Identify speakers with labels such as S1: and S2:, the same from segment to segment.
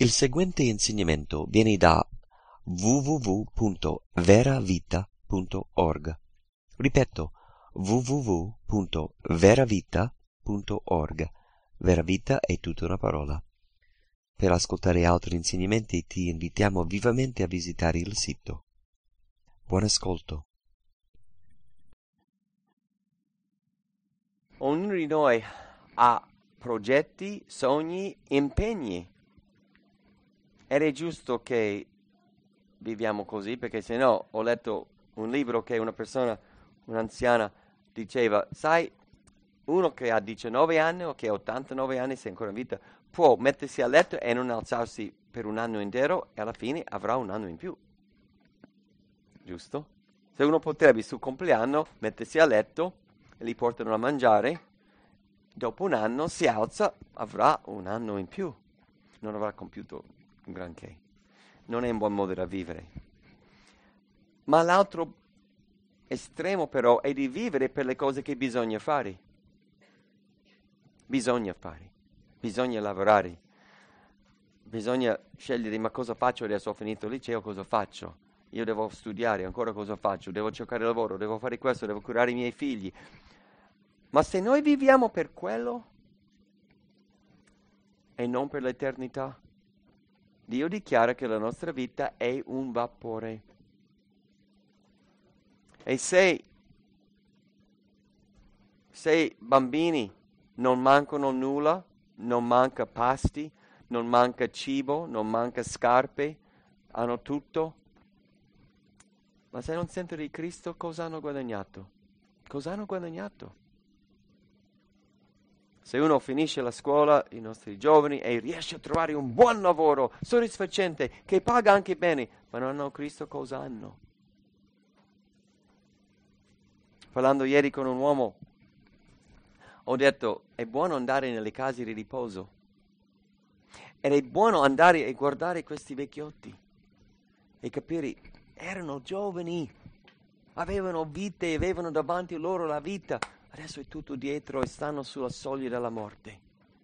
S1: Il seguente insegnamento viene da www.veravita.org. Ripeto, www.veravita.org. Veravita è tutta una parola. Per ascoltare altri insegnamenti ti invitiamo vivamente a visitare il sito. Buon ascolto.
S2: Ognuno di noi ha progetti, sogni, impegni. Ed è giusto che viviamo così, perché se no, ho letto un libro che una persona, un'anziana, diceva, sai, uno che ha 19 anni o che ha 89 anni, se è ancora in vita, può mettersi a letto e non alzarsi per un anno intero e alla fine avrà un anno in più. Giusto? Se uno potrebbe, il suo compleanno, mettersi a letto e li portano a mangiare, dopo un anno si alza, avrà un anno in più. Non avrà compiuto un granché. Non è un buon modo da vivere. Ma l'altro estremo però è di vivere per le cose che bisogna fare. Bisogna lavorare. Bisogna scegliere, ma cosa faccio adesso? Ho finito il liceo, cosa faccio? Io devo studiare, ancora cosa faccio? Devo cercare lavoro, devo fare questo, devo curare i miei figli. Ma se noi viviamo per quello e non per l'eternità, Dio dichiara che la nostra vita è un vapore. E se bambini non mancano nulla, non manca pasti, non manca cibo, non manca scarpe, hanno tutto, ma se non sentono di Cristo, cosa hanno guadagnato? Cosa hanno guadagnato? Se uno finisce la scuola, i nostri giovani, e riesce a trovare un buon lavoro, soddisfacente, che paga anche bene, ma non hanno Cristo, cosa hanno? Parlando ieri con un uomo, ho detto, è buono andare nelle case di riposo. Ed è buono andare e guardare questi vecchiotti e capire, erano giovani, avevano vite, avevano davanti loro la vita. Adesso è tutto dietro e stanno sulla soglia della morte.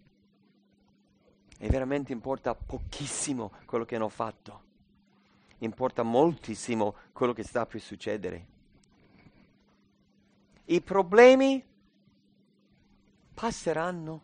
S2: E veramente importa pochissimo quello che hanno fatto. Importa moltissimo quello che sta per succedere. I problemi passeranno.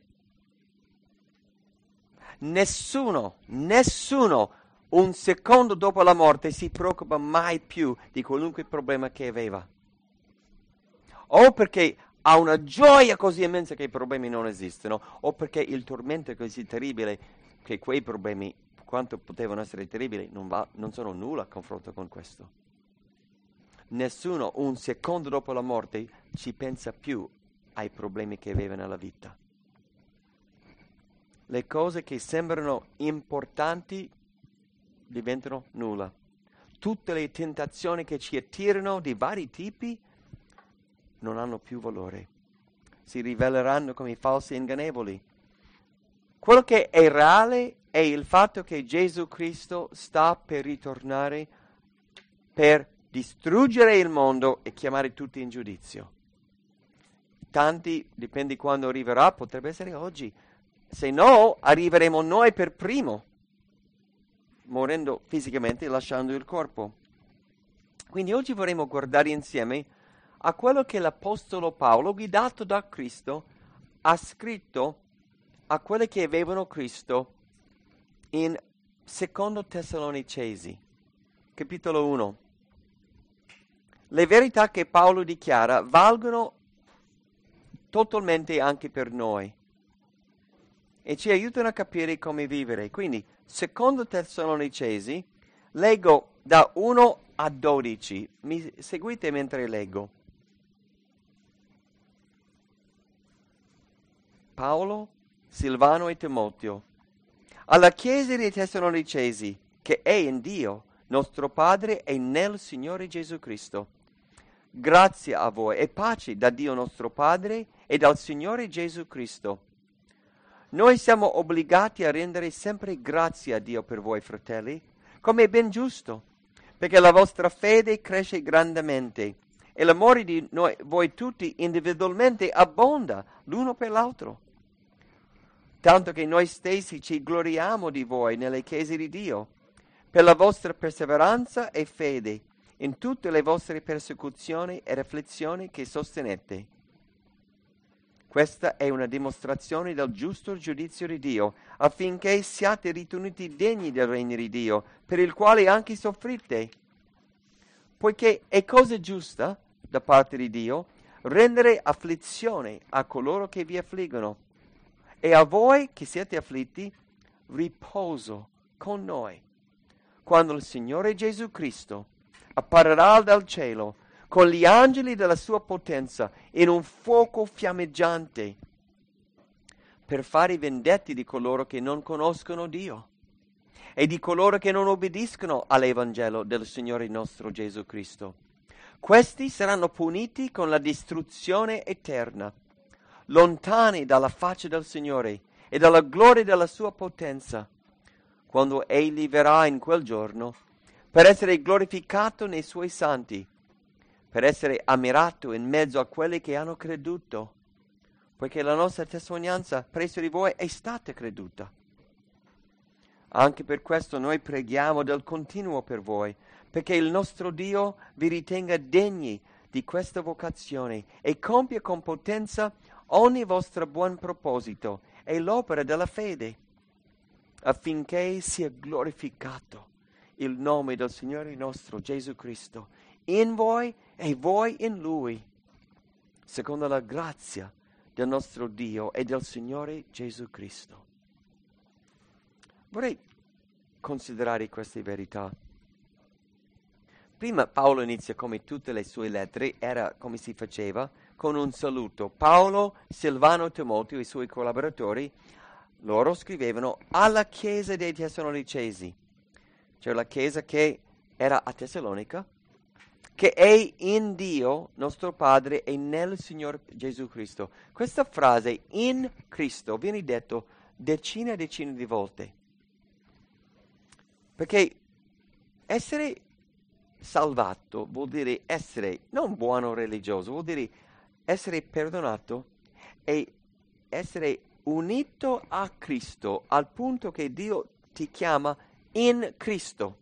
S2: Nessuno, un secondo dopo la morte si preoccupa mai più di qualunque problema che aveva. O perché ha una gioia così immensa che i problemi non esistono, o perché il tormento è così terribile che quei problemi, quanto potevano essere terribili, non sono nulla a confronto con questo. Nessuno, un secondo dopo la morte, ci pensa più ai problemi che aveva nella vita. Le cose che sembrano importanti diventano nulla. Tutte le tentazioni che ci attirano di vari tipi non hanno più valore. Si riveleranno come falsi e ingannevoli. Quello che è reale è il fatto che Gesù Cristo sta per ritornare per distruggere il mondo e chiamare tutti in giudizio. Tanti, dipende quando arriverà, potrebbe essere oggi. Se no, arriveremo noi per primo, morendo fisicamente e lasciando il corpo. Quindi oggi vorremmo guardare insieme a quello che l'Apostolo Paolo, guidato da Cristo, ha scritto a quelli che avevano Cristo in 2 Tessalonicesi, capitolo 1. Le verità che Paolo dichiara valgono totalmente anche per noi e ci aiutano a capire come vivere. Quindi, 2 Tessalonicesi, leggo da 1 a 12. Mi seguite mentre leggo. Paolo, Silvano e Timoteo, alla Chiesa dei Tessalonicesi, che è in Dio, nostro Padre, e nel Signore Gesù Cristo. Grazie a voi e pace da Dio nostro Padre e dal Signore Gesù Cristo. Noi siamo obbligati a rendere sempre grazie a Dio per voi, fratelli, come è ben giusto, perché la vostra fede cresce grandemente e l'amore di voi tutti individualmente abbonda l'uno per l'altro. tanto che noi stessi ci gloriamo di voi nelle chiese di Dio, per la vostra perseveranza e fede in tutte le vostre persecuzioni ed afflizioni che sostenete. Questa è una dimostrazione del giusto giudizio di Dio, affinché siate ritenuti degni del regno di Dio, per il quale anche soffrite. Poiché è cosa giusta da parte di Dio rendere afflizione a coloro che vi affliggono, e a voi che siete afflitti riposo con noi, quando il Signore Gesù Cristo apparirà dal cielo con gli angeli della sua potenza in un fuoco fiammeggiante, per fare i vendetti di coloro che non conoscono Dio e di coloro che non obbediscono all'Evangelo del Signore nostro Gesù Cristo. Questi saranno puniti con la distruzione eterna, lontani dalla faccia del Signore e dalla gloria della sua potenza, quando Egli verrà in quel giorno, per essere glorificato nei suoi santi, per essere ammirato in mezzo a quelli che hanno creduto, poiché la nostra testimonianza presso di voi è stata creduta. Anche per questo noi preghiamo del continuo per voi, perché il nostro Dio vi ritenga degni di questa vocazione e compia con potenza ogni vostro buon proposito e l'opera della fede, affinché sia glorificato il nome del Signore nostro Gesù Cristo in voi e voi in Lui, secondo la grazia del nostro Dio e del Signore Gesù Cristo. Vorrei considerare queste verità. Prima Paolo inizia, come tutte le sue lettere, era come si faceva, con un saluto. Paolo, Silvano, Timoteo, i suoi collaboratori, loro scrivevano alla chiesa dei Tessalonicesi, cioè la chiesa che era a Tessalonica, che è in Dio nostro Padre e nel Signore Gesù Cristo. Questa frase, in Cristo, viene detto decine e decine di volte. Perché essere salvato vuol dire essere non buono religioso, vuol dire essere perdonato e essere unito a Cristo al punto che Dio ti chiama in Cristo.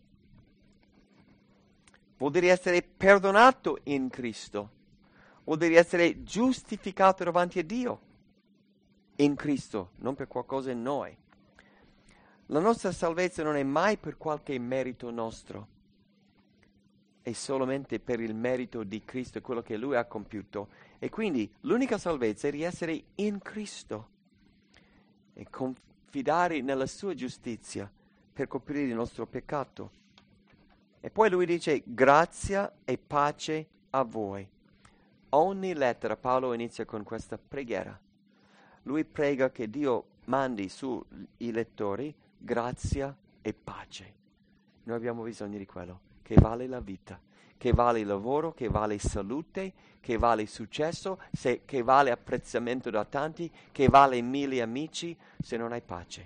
S2: Vuol dire essere perdonato in Cristo. Vuol dire essere giustificato davanti a Dio in Cristo, non per qualcosa in noi. La nostra salvezza non è mai per qualche merito nostro, è solamente per il merito di Cristo, quello che Lui ha compiuto. E quindi l'unica salvezza è di essere in Cristo e confidare nella sua giustizia per coprire il nostro peccato. E poi lui dice grazia e pace a voi. Ogni lettera Paolo inizia con questa preghiera. Lui prega che Dio mandi sui lettori grazia e pace. Noi abbiamo bisogno di quello, che vale la vita, che vale il lavoro, che vale salute, che vale successo, che vale apprezzamento da tanti, che vale 1000 amici, se non hai pace.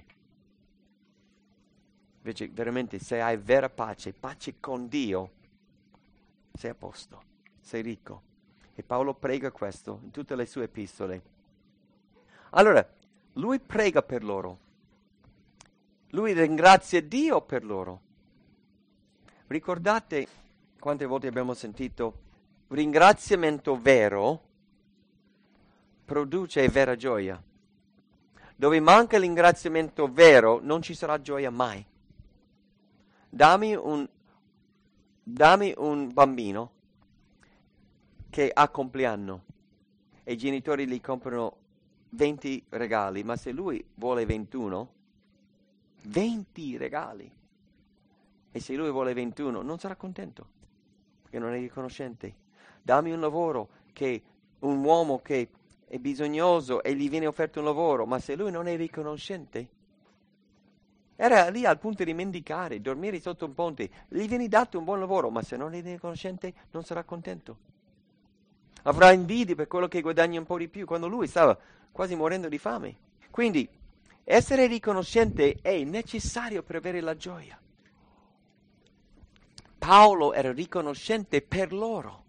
S2: Invece veramente se hai vera pace, pace con Dio, sei a posto, sei ricco. E Paolo prega questo in tutte le sue epistole. Allora, lui prega per loro. Lui ringrazia Dio per loro. Ricordate quante volte abbiamo sentito ringraziamento vero produce vera gioia. Dove manca il ringraziamento vero non ci sarà gioia mai. Dammi un bambino che ha compleanno e i genitori gli comprano 20 regali, ma se lui vuole 21, 20 regali. E se lui vuole 21 non sarà contento, perché non è riconoscente. Dammi un lavoro, un uomo che è bisognoso e gli viene offerto un lavoro, ma se lui non è riconoscente, era lì al punto di mendicare, dormire sotto un ponte, gli viene dato un buon lavoro, ma se non è riconoscente non sarà contento. Avrà invidia per quello che guadagna un po' di più, quando lui stava quasi morendo di fame. Quindi essere riconoscente è necessario per avere la gioia. Paolo era riconoscente per loro.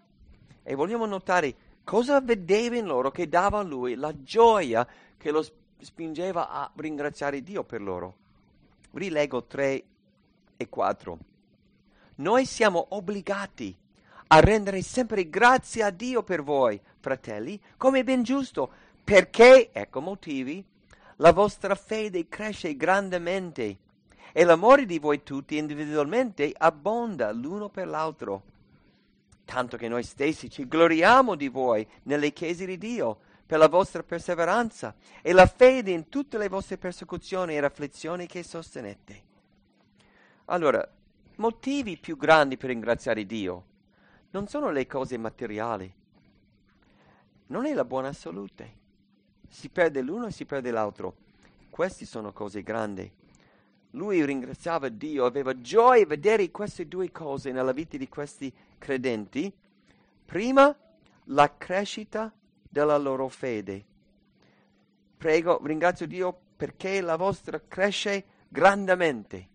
S2: E vogliamo notare cosa vedeva in loro che dava a lui la gioia che lo spingeva a ringraziare Dio per loro. Rileggo 3 e 4. Noi siamo obbligati a rendere sempre grazie a Dio per voi, fratelli, come è ben giusto, perché, ecco motivi, la vostra fede cresce grandemente e l'amore di voi tutti individualmente abbonda l'uno per l'altro. Tanto che noi stessi ci gloriamo di voi nelle chiese di Dio per la vostra perseveranza e la fede in tutte le vostre persecuzioni e afflizioni che sostenete. Allora, motivi più grandi per ringraziare Dio non sono le cose materiali, non è la buona salute. Si perde l'uno e si perde l'altro. Queste sono cose grandi. Lui ringraziava Dio, aveva gioia a vedere queste due cose nella vita di questi credenti. Prima, la crescita della loro fede. Prego, ringrazio Dio perché la vostra cresce grandemente.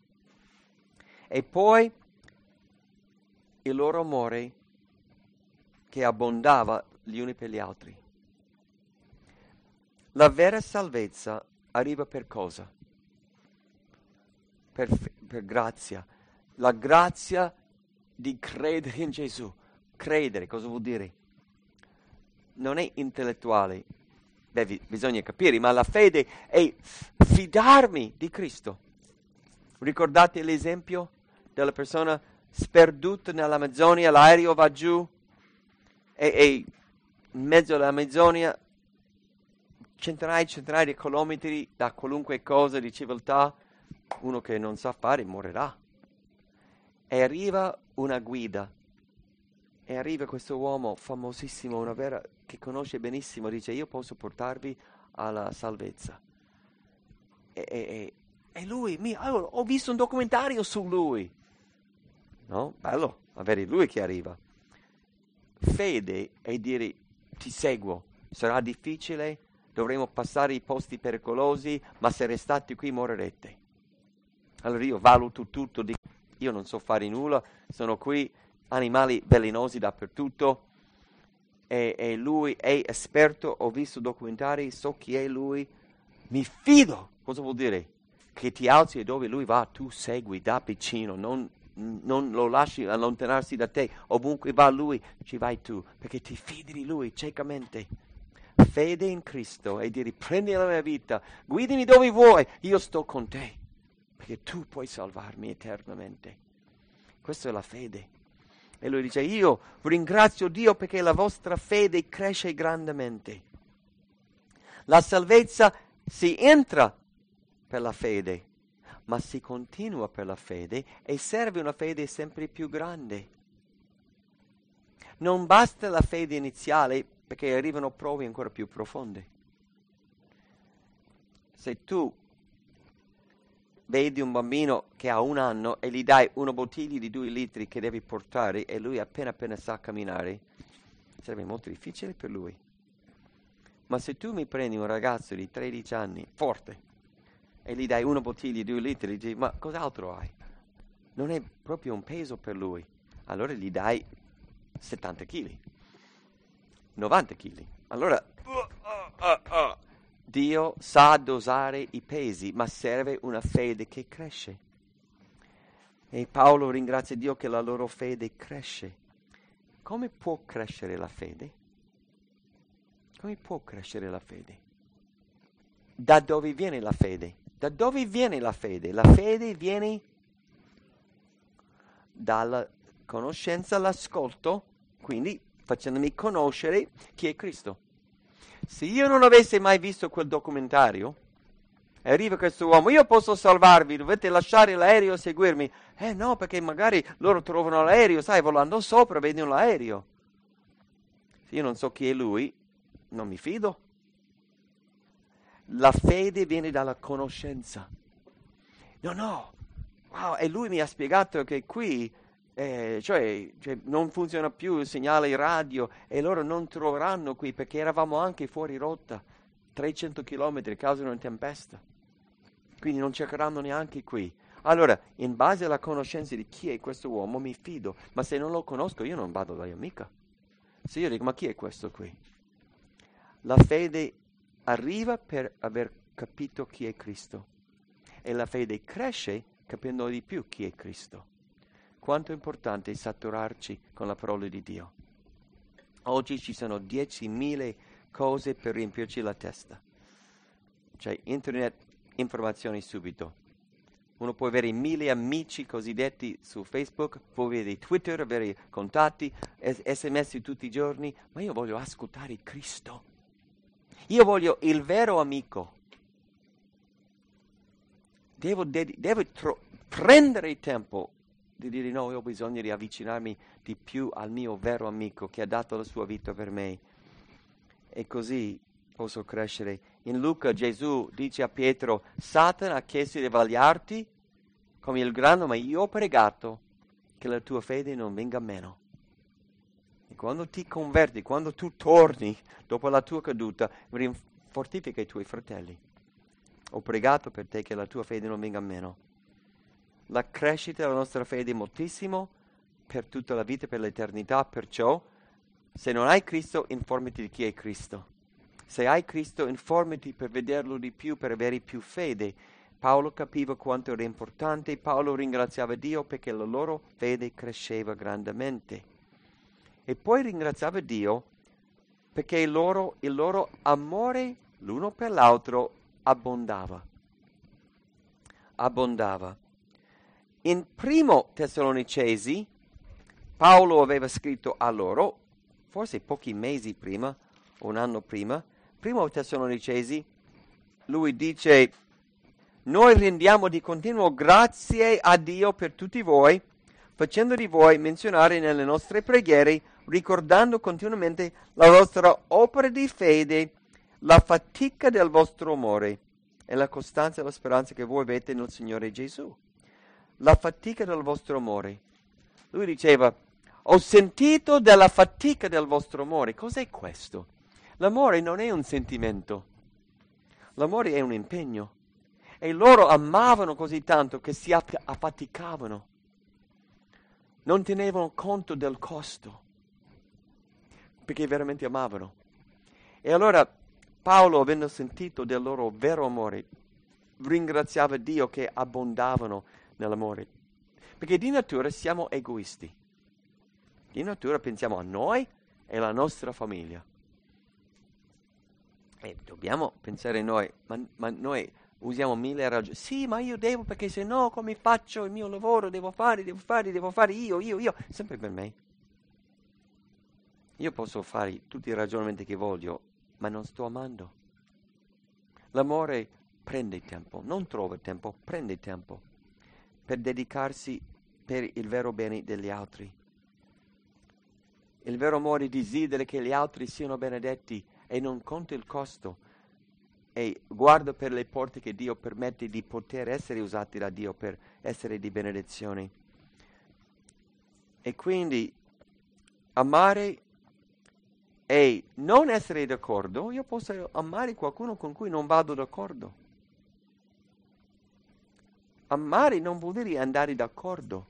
S2: E poi il loro amore che abbondava gli uni per gli altri. La vera salvezza arriva per cosa? Per grazia. La grazia di credere in Gesù. Credere, cosa vuol dire? Non è intellettuale. Bisogna capire, ma la fede è fidarmi di Cristo. Ricordate l'esempio della persona sperduta nell'Amazzonia, l'aereo va giù e in mezzo all'Amazzonia centinaia e centinaia di chilometri da qualunque cosa di civiltà, uno che non sa fare morirà. E arriva una guida, e arriva questo uomo famosissimo, che conosce benissimo, dice io posso portarvi alla salvezza. E lui, allora, ho visto un documentario su lui. No? Bello, avere lui che arriva. Fede è dire ti seguo, sarà difficile, dovremo passare i posti pericolosi, ma se restate qui morirete. Allora io valuto tutto, dico, io non so fare nulla, sono qui, animali velenosi dappertutto, e lui è esperto, ho visto documentari, so chi è lui, mi fido. Cosa vuol dire? Che ti alzi e dove lui va, tu segui da vicino, non lo lasci allontanarsi da te, ovunque va lui, ci vai tu, perché ti fidi di lui ciecamente. Fede in Cristo e dire prendi la mia vita, guidami dove vuoi, io sto con te, perché tu puoi salvarmi eternamente. Questa è la fede. E lui dice io ringrazio Dio perché la vostra fede cresce grandemente. La salvezza si entra per la fede, ma si continua per la fede e serve una fede sempre più grande. Non basta la fede iniziale perché arrivano prove ancora più profonde. Se tu vedi un bambino che ha 1 anno e gli dai una bottiglia di 2 litri che devi portare e lui appena sa camminare, sarebbe molto difficile per lui. Ma se tu mi prendi un ragazzo di 13 anni, forte, e gli dai una bottiglia di 2 litri, gli dici, ma cos'altro hai? Non è proprio un peso per lui. Allora gli dai 70 kg, 90 kg. Allora, Dio sa dosare i pesi, ma serve una fede che cresce. E Paolo ringrazia Dio che la loro fede cresce. Come può crescere la fede? Come può crescere la fede? Da dove viene la fede? Da dove viene la fede? La fede viene dalla conoscenza, l'ascolto, quindi facendomi conoscere chi è Cristo. Se io non avessi mai visto quel documentario, e arriva questo uomo, io posso salvarvi, dovete lasciare l'aereo e seguirmi. No, perché magari loro trovano l'aereo, sai, volando sopra, vedono l'aereo. Se io non so chi è lui, non mi fido. La fede viene dalla conoscenza. No, wow, e lui mi ha spiegato che qui cioè non funziona più il segnale radio e loro non troveranno qui perché eravamo anche fuori rotta 300 km a causa di una tempesta, quindi non cercheranno neanche qui. Allora, in base alla conoscenza di chi è questo uomo mi fido, ma se non lo conosco io non vado da amica. Se io dico ma chi è questo qui? La fede arriva per aver capito chi è Cristo. E la fede cresce capendo di più chi è Cristo. Quanto è importante saturarci con la parola di Dio. Oggi ci sono 10.000 cose per riempirci la testa. Cioè, internet, informazioni subito. Uno può avere 1.000 amici cosiddetti su Facebook, può avere Twitter, avere contatti, SMS tutti i giorni, ma io voglio ascoltare Cristo. Io voglio il vero amico. Devo prendere il tempo di dire no, io ho bisogno di avvicinarmi di più al mio vero amico che ha dato la sua vita per me. E così posso crescere. In Luca Gesù dice a Pietro: Satana ha chiesto di vagliarti come il grano, ma io ho pregato che la tua fede non venga meno. E quando ti converti, quando tu torni dopo la tua caduta, fortifica i tuoi fratelli. Ho pregato per te che la tua fede non venga meno. La crescita della nostra fede è moltissimo per tutta la vita, per l'eternità, perciò se non hai Cristo, informati di chi è Cristo. Se hai Cristo, informati per vederlo di più, per avere più fede. Paolo capiva quanto era importante, Paolo ringraziava Dio perché la loro fede cresceva grandemente. E poi ringraziava Dio perché il loro amore l'uno per l'altro abbondava. In primo Tessalonicesi, Paolo aveva scritto a loro, forse pochi mesi prima, un anno prima, primo Tessalonicesi, lui dice: noi rendiamo di continuo grazie a Dio per tutti voi, facendo di voi menzionare nelle nostre preghiere, ricordando continuamente la vostra opera di fede, la fatica del vostro amore e la costanza e la speranza che voi avete nel Signore Gesù. La fatica del vostro amore. Lui diceva: ho sentito della fatica del vostro amore. Cos'è questo? L'amore non è un sentimento. L'amore è un impegno. E loro amavano così tanto che si affaticavano. Non tenevano conto del costo. Perché veramente amavano. E allora Paolo, avendo sentito del loro vero amore, ringraziava Dio che abbondavano nell'amore. Perché di natura siamo egoisti. Di natura pensiamo a noi e alla nostra famiglia. E dobbiamo pensare a noi, ma noi usiamo 1000 ragioni. Sì, ma io devo, perché se no come faccio il mio lavoro? Devo fare io. Sempre per me. Io posso fare tutti i ragionamenti che voglio, ma non sto amando. L'amore prende tempo, non trova tempo, prende tempo per dedicarsi per il vero bene degli altri. Il vero amore desidera che gli altri siano benedetti e non conta il costo e guarda per le porte che Dio permette di poter essere usati da Dio per essere di benedizione. E quindi amare e non essere d'accordo. Io posso amare qualcuno con cui non vado d'accordo. Amare non vuol dire andare d'accordo.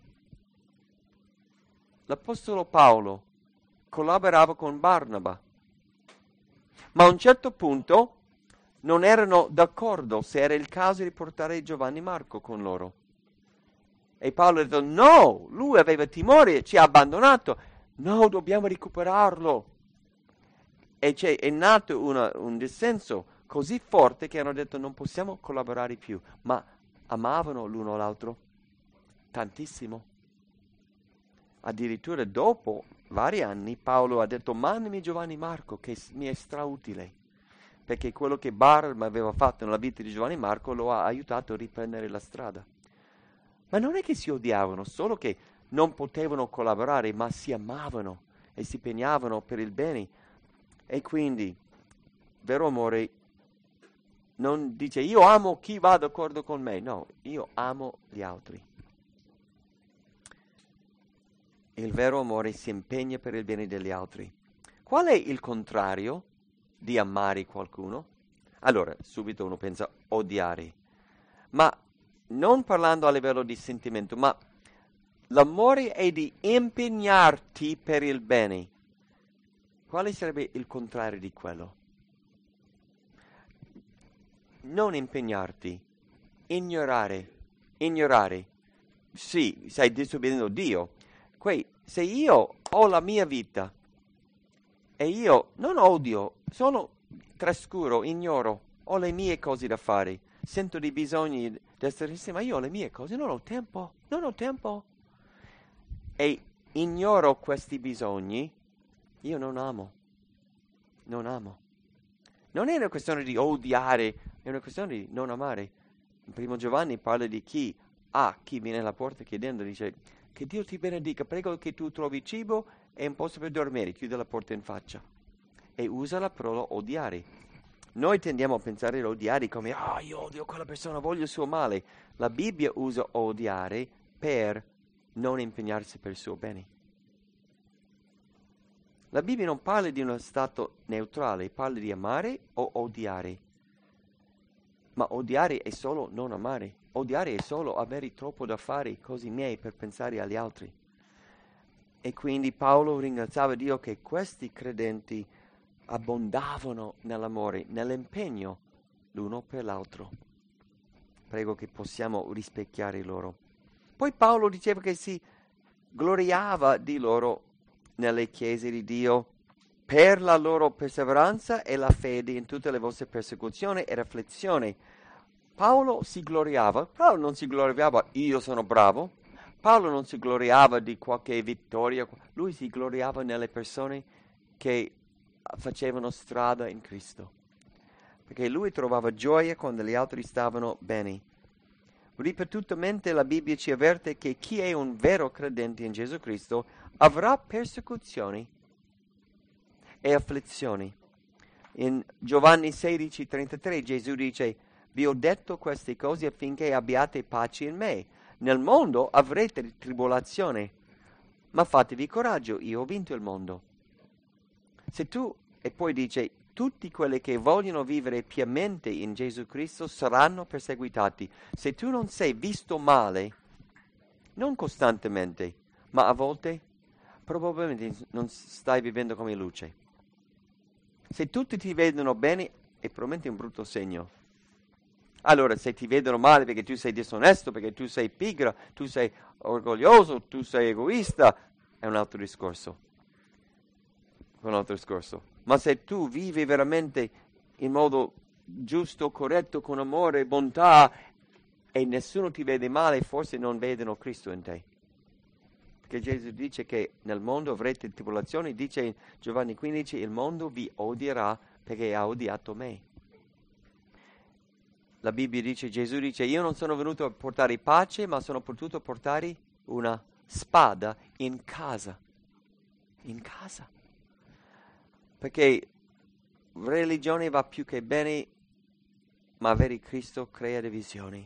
S2: L'Apostolo Paolo collaborava con Barnaba, ma a un certo punto non erano d'accordo se era il caso di portare Giovanni Marco con loro. E Paolo ha detto: no, lui aveva timore, ci ha abbandonato, no, dobbiamo recuperarlo. E è nato un dissenso così forte che hanno detto: non possiamo collaborare più, ma amavano l'uno l'altro tantissimo. Addirittura dopo vari anni Paolo ha detto: mandami Giovanni Marco che mi è strautile, perché quello che Barnaba aveva fatto nella vita di Giovanni Marco lo ha aiutato a riprendere la strada. Ma non è che si odiavano, solo che non potevano collaborare, ma si amavano e si impegnavano per il bene. E quindi vero amore non dice: io amo chi va d'accordo con me, no, io amo gli altri. Il vero amore si impegna per il bene degli altri. Qual è il contrario di amare qualcuno? Allora, subito uno pensa odiare, ma non parlando a livello di sentimento, ma l'amore è di impegnarti per il bene. Quale sarebbe il contrario di quello? non impegnarti, ignorare. Sì, stai disobbedendo Dio. Se io ho la mia vita e io non odio, trascuro, ignoro, ho le mie cose da fare, sento dei bisogni di essere insieme, ma io ho le mie cose, non ho tempo. E ignoro questi bisogni, io non amo. Non è una questione di odiare, è una questione di non amare. In Primo Giovanni parla di chi viene alla porta chiedendo, dice: che Dio ti benedica, prego che tu trovi cibo e un posto per dormire, chiude la porta in faccia. E usa la parola odiare. Noi tendiamo a pensare ad odiare come: io odio quella persona, voglio il suo male. La Bibbia usa odiare per non impegnarsi per il suo bene. La Bibbia non parla di uno stato neutrale, parla di amare o odiare. Ma odiare è solo non amare. Odiare è solo avere troppo da fare, cose miei, per pensare agli altri. E quindi Paolo ringraziava Dio che questi credenti abbondavano nell'amore, nell'impegno l'uno per l'altro. Prego che possiamo rispecchiare loro. Poi Paolo diceva che si gloriava di loro nelle chiese di Dio per la loro perseveranza e la fede in tutte le vostre persecuzioni ed afflizioni. Paolo non si gloriava, io sono bravo. Paolo non si gloriava di qualche vittoria, lui si gloriava nelle persone che facevano strada in Cristo, perché lui trovava gioia quando gli altri stavano bene. Ripetutamente la Bibbia ci avverte che chi è un vero credente in Gesù Cristo avrà persecuzioni e afflizioni. In Giovanni 16,33 Gesù dice: vi ho detto queste cose affinché abbiate pace in me. Nel mondo avrete tribolazione, ma fatevi coraggio, io ho vinto il mondo. E poi dice: tutti quelli che vogliono vivere pienamente in Gesù Cristo saranno perseguitati. Se tu non sei visto male, non costantemente, ma a volte, probabilmente non stai vivendo come luce. Se tutti ti vedono bene, è probabilmente un brutto segno. Allora, se ti vedono male perché tu sei disonesto, perché tu sei pigro, tu sei orgoglioso, tu sei egoista, è un altro discorso. Ma se tu vivi veramente in modo giusto, corretto, con amore e bontà, e nessuno ti vede male, forse non vedono Cristo in te. Perché Gesù dice che nel mondo avrete tribolazioni, dice in Giovanni 15, il mondo vi odierà perché ha odiato me. La Bibbia dice, Gesù dice: io non sono venuto a portare pace, ma sono potuto portare una spada in casa. In casa. Perché religione va più che bene, ma avere Cristo crea divisioni.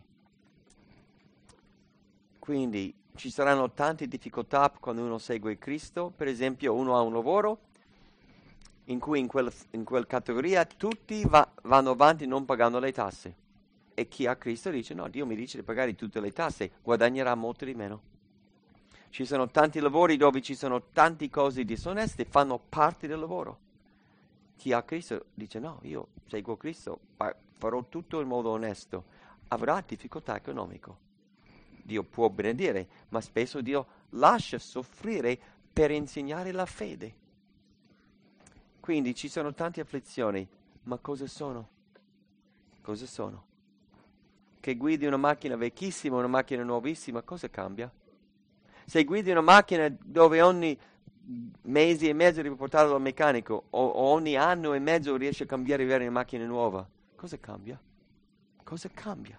S2: Quindi ci saranno tante difficoltà quando uno segue Cristo. Per esempio, uno ha un lavoro in cui in quella categoria tutti vanno avanti non pagando le tasse. E chi ha Cristo dice: no, Dio mi dice di pagare tutte le tasse, guadagnerà molto di meno. Ci sono tanti lavori dove ci sono tante cose disoneste, fanno parte del lavoro. Chi ha Cristo dice: no, io seguo Cristo, farò tutto in modo onesto. Avrà difficoltà economiche. Dio può benedire, ma spesso Dio lascia soffrire per insegnare la fede. Quindi ci sono tante afflizioni, ma cosa sono? Cosa sono? Che guidi una macchina vecchissima, una macchina nuovissima, cosa cambia? Se guidi una macchina dove ogni mese e mezzo devi portarla dal meccanico o ogni anno e mezzo riesci a cambiare e avere una macchina nuova, cosa cambia? Cosa cambia?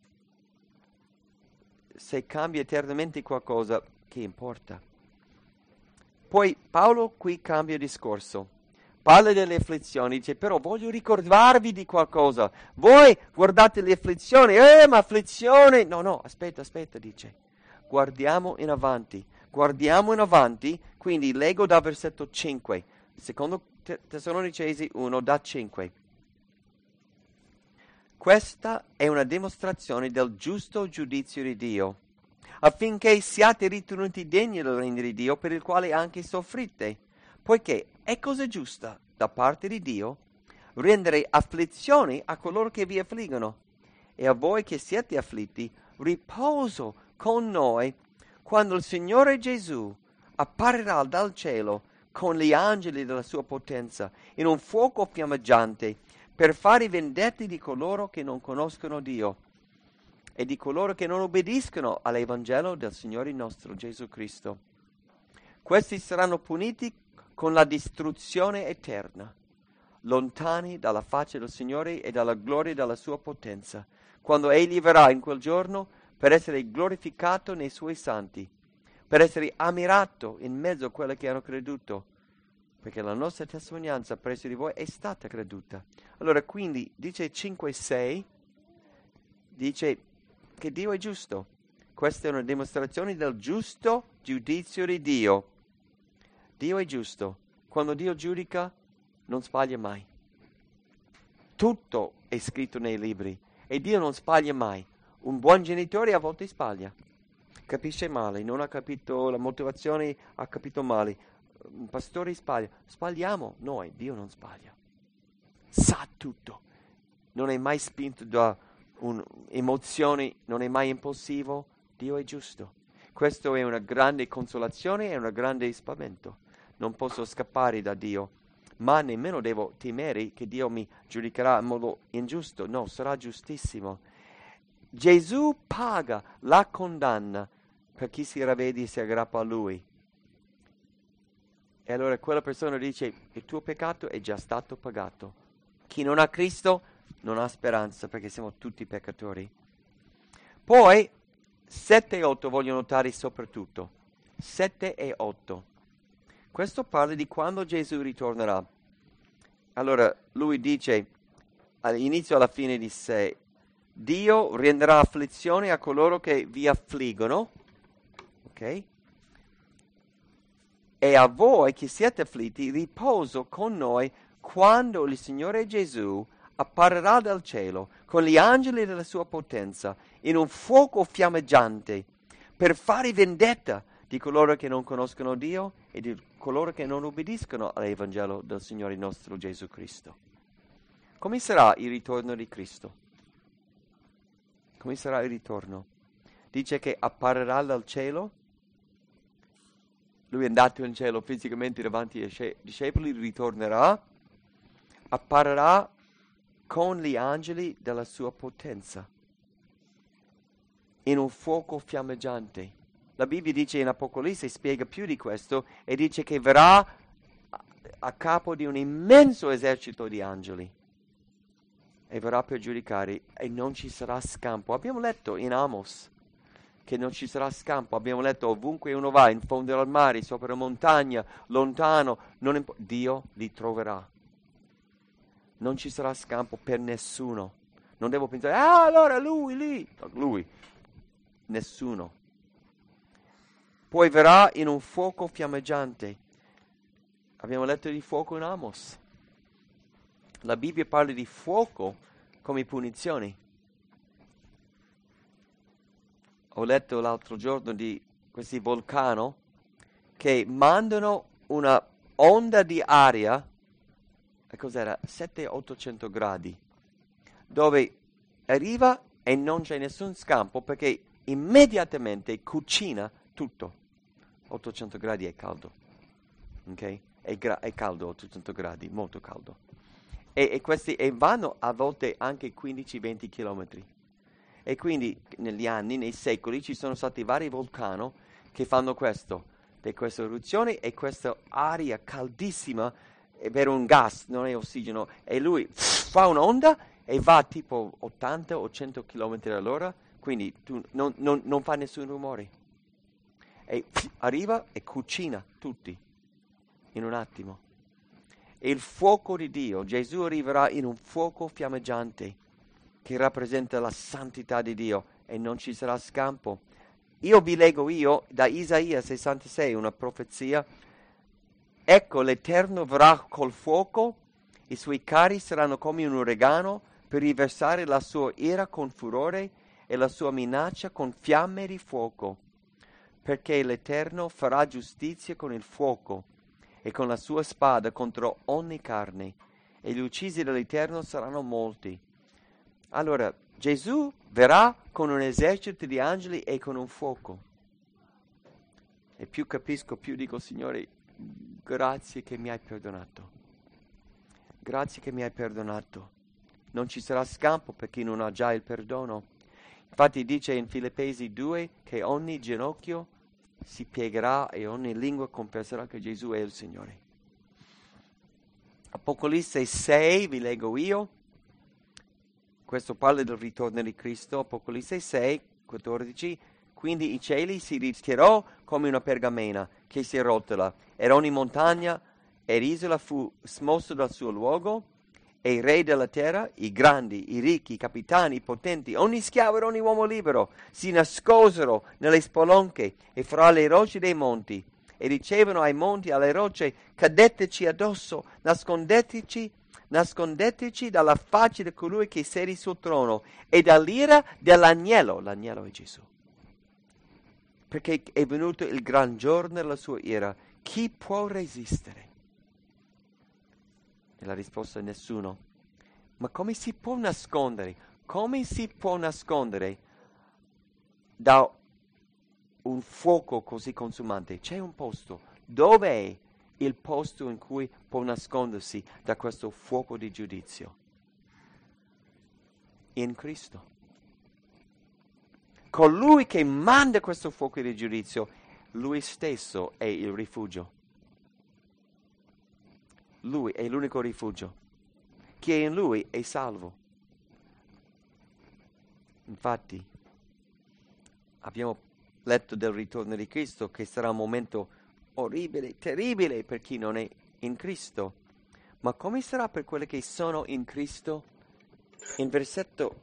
S2: Se cambia eternamente qualcosa, che importa? Poi Paolo qui cambia discorso. Parla delle afflizioni, dice: però voglio ricordarvi di qualcosa. Voi guardate le afflizioni, ma afflizione! No, aspetta, dice. Guardiamo in avanti, quindi leggo dal versetto 5, secondo Tessalonicesi 1, da 5. Questa è una dimostrazione del giusto giudizio di Dio, affinché siate ritenuti degni del regno di Dio, per il quale anche soffrite, poiché è cosa giusta da parte di Dio rendere afflizioni a coloro che vi affliggono, e a voi che siete afflitti, riposo con noi, quando il Signore Gesù apparirà dal cielo con gli angeli della sua potenza, in un fuoco fiammeggiante, per fare i vendetti di coloro che non conoscono Dio e di coloro che non obbediscono all'Evangelo del Signore nostro Gesù Cristo. Questi saranno puniti con la distruzione eterna, lontani dalla faccia del Signore e dalla gloria della sua potenza, quando Egli verrà in quel giorno per essere glorificato nei suoi santi, per essere ammirato in mezzo a quelli che hanno creduto, perché la nostra testimonianza presso di voi è stata creduta. Allora, quindi, dice 5:6, dice che Dio è giusto. Questa è una dimostrazione del giusto giudizio di Dio. Dio è giusto. Quando Dio giudica, non sbaglia mai. Tutto è scritto nei libri e Dio non sbaglia mai. Un buon genitore a volte sbaglia. Capisce male, non ha capito la motivazione, ha capito male. Un pastore sbaglia. Sbagliamo noi, Dio non sbaglia. Sa tutto. Non è mai spinto da emozioni, non è mai impulsivo. Dio è giusto. Questo è una grande consolazione e un grande spavento. Non posso scappare da Dio, ma nemmeno devo temere che Dio mi giudicherà in modo ingiusto. No, sarà giustissimo. Gesù paga la condanna per chi si ravvede e si aggrappa a Lui. E allora quella persona dice: il tuo peccato è già stato pagato. Chi non ha Cristo non ha speranza, perché siamo tutti peccatori. Poi 7 e 8 voglio notare soprattutto. 7 e 8. Questo parla di quando Gesù ritornerà. Allora lui dice all'inizio e alla fine di sé: Dio renderà afflizione a coloro che vi affliggono, ok? E a voi che siete afflitti riposo con noi quando il Signore Gesù apparirà dal cielo con gli angeli della sua potenza in un fuoco fiammeggiante per fare vendetta di coloro che non conoscono Dio e di coloro che non obbediscono all'Evangelo del Signore nostro Gesù Cristo. Come sarà il ritorno di Cristo? Come sarà il ritorno? Dice che apparirà dal cielo. Lui è andato in cielo fisicamente davanti ai discepoli, ritornerà, apparirà con gli angeli della sua potenza in un fuoco fiammeggiante. La Bibbia dice in Apocalisse, spiega più di questo, e dice che verrà a capo di un immenso esercito di angeli e verrà per giudicare e non ci sarà scampo. Abbiamo letto in Amos che non ci sarà scampo, abbiamo letto ovunque uno va, in fondo al mare, sopra la montagna, lontano, Dio li troverà. Non ci sarà scampo per nessuno. Non devo pensare: allora lui, lì. Lui. Nessuno. Poi verrà in un fuoco fiammeggiante. Abbiamo letto di fuoco in Amos. La Bibbia parla di fuoco come punizioni. Ho letto l'altro giorno di questi vulcani che mandano una onda di aria, cos'era? 700-800 gradi, dove arriva e non c'è nessun scampo perché immediatamente cucina tutto. 800 gradi è caldo, ok? È caldo 800 gradi, molto caldo. E questi vanno a volte anche 15-20 chilometri. E quindi negli anni, nei secoli, ci sono stati vari vulcani che fanno questo, di queste eruzioni e questa aria caldissima per un gas, non è ossigeno, e lui fa un'onda e va tipo 80 o 100 km all'ora, quindi non fa nessun rumore. E arriva e cucina tutti in un attimo. E il fuoco di Dio, Gesù arriverà in un fuoco fiammeggiante che rappresenta la santità di Dio e non ci sarà scampo. Io vi leggo da Isaia 66, una profezia. Ecco, l'Eterno verrà col fuoco, i suoi carri saranno come un uragano per riversare la sua ira con furore e la sua minaccia con fiamme di fuoco, perché l'Eterno farà giustizia con il fuoco e con la sua spada contro ogni carne, e gli uccisi dall'Eterno saranno molti. Allora, Gesù verrà con un esercito di angeli e con un fuoco. E più capisco, più dico, Signore, grazie che mi hai perdonato. Grazie che mi hai perdonato. Non ci sarà scampo per chi non ha già il perdono. Infatti dice in Filippesi 2 che ogni ginocchio si piegherà e ogni lingua confesserà che Gesù è il Signore. Apocalisse 6, vi leggo io. Questo parla del ritorno di Cristo. Apocalisse 6, 14. Quindi i cieli si ritirò come una pergamena che si rotola, ed ogni montagna ed isola fu smosso dal suo luogo, e i re della terra, i grandi, i ricchi, i capitani, i potenti, ogni schiavo ed ogni uomo libero, si nascosero nelle spelonche e fra le rocce dei monti, e dicevano ai monti e alle rocce: cadeteci addosso, nascondeteci dalla faccia di colui che siede sul trono e dall'ira dell'agnello. L'agnello è Gesù. Perché è venuto il gran giorno della sua ira. Chi può resistere? E la risposta è nessuno. Ma come si può nascondere? Come si può nascondere da un fuoco così consumante? C'è un posto. Dov'è il posto in cui può nascondersi da questo fuoco di giudizio? In Cristo. Colui che manda questo fuoco di giudizio, lui stesso è il rifugio. Lui è l'unico rifugio. Chi è in lui è salvo. Infatti, abbiamo letto del ritorno di Cristo che sarà un momento orribile, terribile per chi non è in Cristo. Ma come sarà per quelli che sono in Cristo? In versetto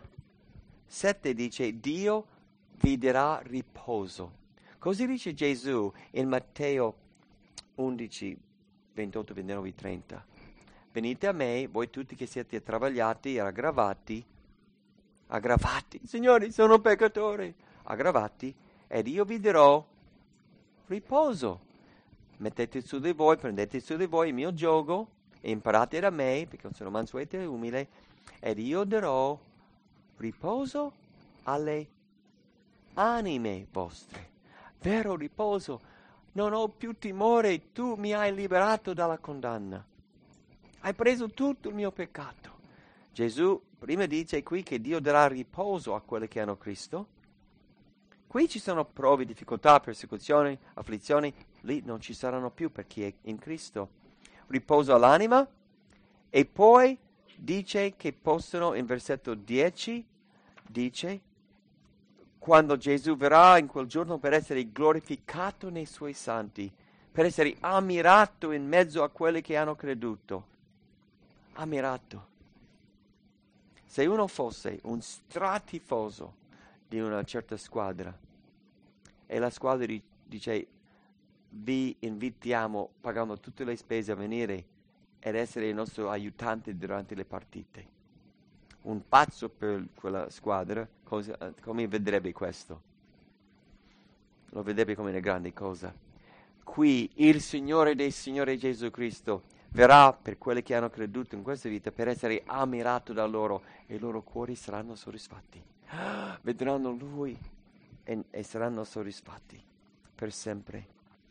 S2: 7 dice: Dio vi darà riposo. Così dice Gesù in Matteo 11, 28, 29, 30. Venite a me, voi tutti che siete travagliati e aggravati, Signore, sono peccatore, aggravati, ed io vi darò riposo. Mettete su di voi, prendete su di voi il mio giogo e imparate da me, perché sono mansueto e umile, ed io darò riposo alle anime vostre. Vero riposo. Non ho più timore, tu mi hai liberato dalla condanna. Hai preso tutto il mio peccato. Gesù prima dice qui che Dio darà riposo a quelli che hanno Cristo. Qui ci sono prove, difficoltà, persecuzioni, afflizioni. Lì non ci saranno più per chi è in Cristo. Riposo all'anima. E poi dice che possono, in versetto 10, dice: quando Gesù verrà in quel giorno per essere glorificato nei suoi santi, per essere ammirato in mezzo a quelli che hanno creduto. Ammirato. Se uno fosse un stratifoso di una certa squadra e la squadra dice: vi invitiamo, pagando tutte le spese, a venire ed essere il nostro aiutante durante le partite. Un pazzo per quella squadra, come vedrebbe questo? Lo vedrebbe come una grande cosa. Qui il Signore dei Signori Gesù Cristo verrà per quelli che hanno creduto in questa vita per essere ammirato da loro, e i loro cuori saranno soddisfatti. Vedranno Lui e saranno soddisfatti per sempre.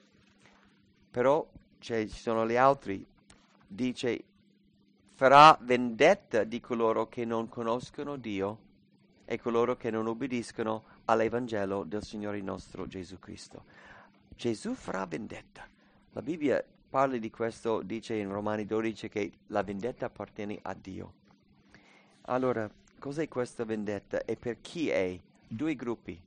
S2: Però ci sono gli altri. Dice: farà vendetta di coloro che non conoscono Dio e coloro che non obbediscono all'Evangelo del Signore nostro Gesù Cristo. Gesù farà vendetta. La Bibbia parla di questo, dice in Romani 12 che la vendetta appartiene a Dio. Allora, cos'è questa vendetta e per chi è? Due gruppi.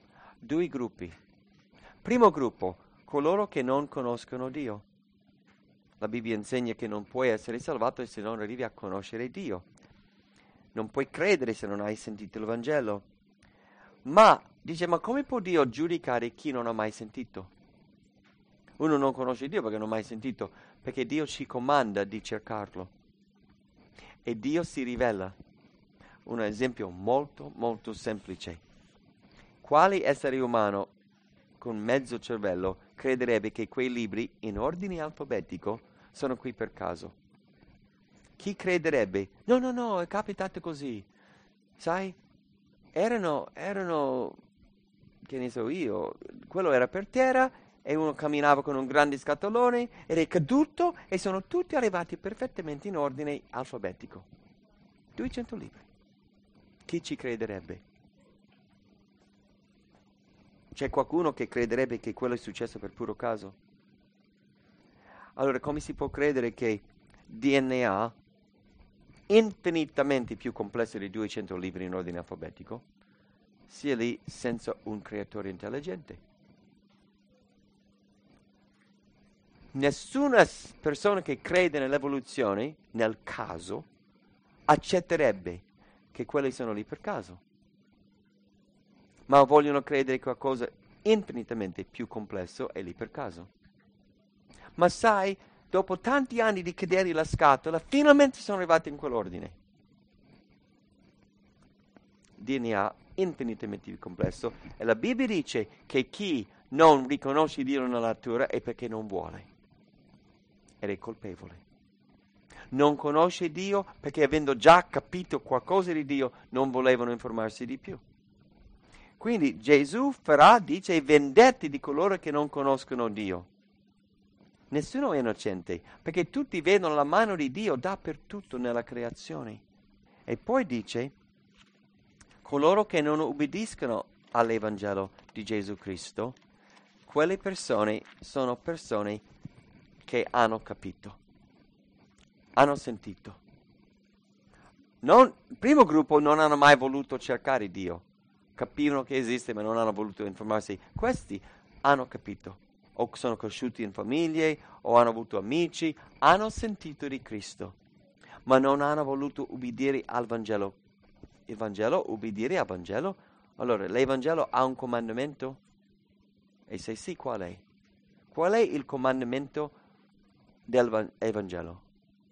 S2: Primo gruppo, coloro che non conoscono Dio. La Bibbia insegna che non puoi essere salvato se non arrivi a conoscere Dio. Non puoi credere se non hai sentito il Vangelo. Ma, dice, ma come può Dio giudicare chi non ha mai sentito? Uno non conosce Dio perché non ha mai sentito, perché Dio ci comanda di cercarlo. E Dio si rivela. Un esempio molto, molto semplice. Quale essere umano con mezzo cervello crederebbe che quei libri in ordine alfabetico sono qui per caso? Chi crederebbe? No, è capitato così. Sai? Erano, che ne so io, quello era per terra e uno camminava con un grande scatolone ed è caduto e sono tutti arrivati perfettamente in ordine alfabetico. 200 libri. Chi ci crederebbe? C'è qualcuno che crederebbe che quello è successo per puro caso? Allora, come si può credere che DNA, infinitamente più complesso di 200 libri in ordine alfabetico, sia lì senza un creatore intelligente? Nessuna persona che crede nell'evoluzione, nel caso, accetterebbe che quelli sono lì per caso. Ma vogliono credere che qualcosa infinitamente più complesso è lì per caso. Ma sai, dopo tanti anni di cadere la scatola, finalmente sono arrivati in quell'ordine. DNA infinitamente più complesso, e la Bibbia dice che chi non riconosce Dio nella natura è perché non vuole ed è colpevole. Non conosce Dio perché, avendo già capito qualcosa di Dio, non volevano informarsi di più. Quindi Gesù farà, dice, i vendetti di coloro che non conoscono Dio. Nessuno è innocente, perché tutti vedono la mano di Dio dappertutto nella creazione. E poi dice, coloro che non ubbidiscono all'Evangelo di Gesù Cristo, quelle persone sono persone che hanno capito, hanno sentito. Il primo gruppo non hanno mai voluto cercare Dio, capivano che esiste ma non hanno voluto informarsi. Questi hanno capito, o sono cresciuti in famiglie, o hanno avuto amici, hanno sentito di Cristo, ma non hanno voluto ubbidire al Vangelo. Il Vangelo, ubbidire al Vangelo? Allora, l'Evangelo ha un comandamento? E se sì, qual è? Qual è il comandamento dell'Evangelo?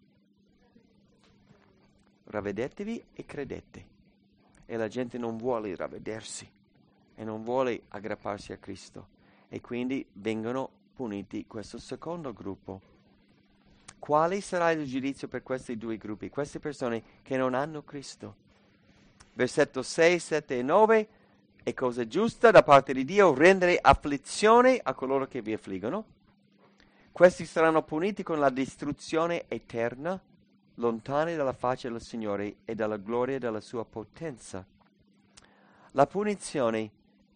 S2: Ravvedetevi e credete. E la gente non vuole ravvedersi e non vuole aggrapparsi a Cristo. E quindi vengono puniti questo secondo gruppo. Quale sarà il giudizio per questi due gruppi? Queste persone che non hanno Cristo. Versetto 6, 7 e 9. È cosa giusta da parte di Dio rendere afflizione a coloro che vi affliggono. Questi saranno puniti con la distruzione eterna, lontani dalla faccia del Signore e dalla gloria della sua potenza. La punizione,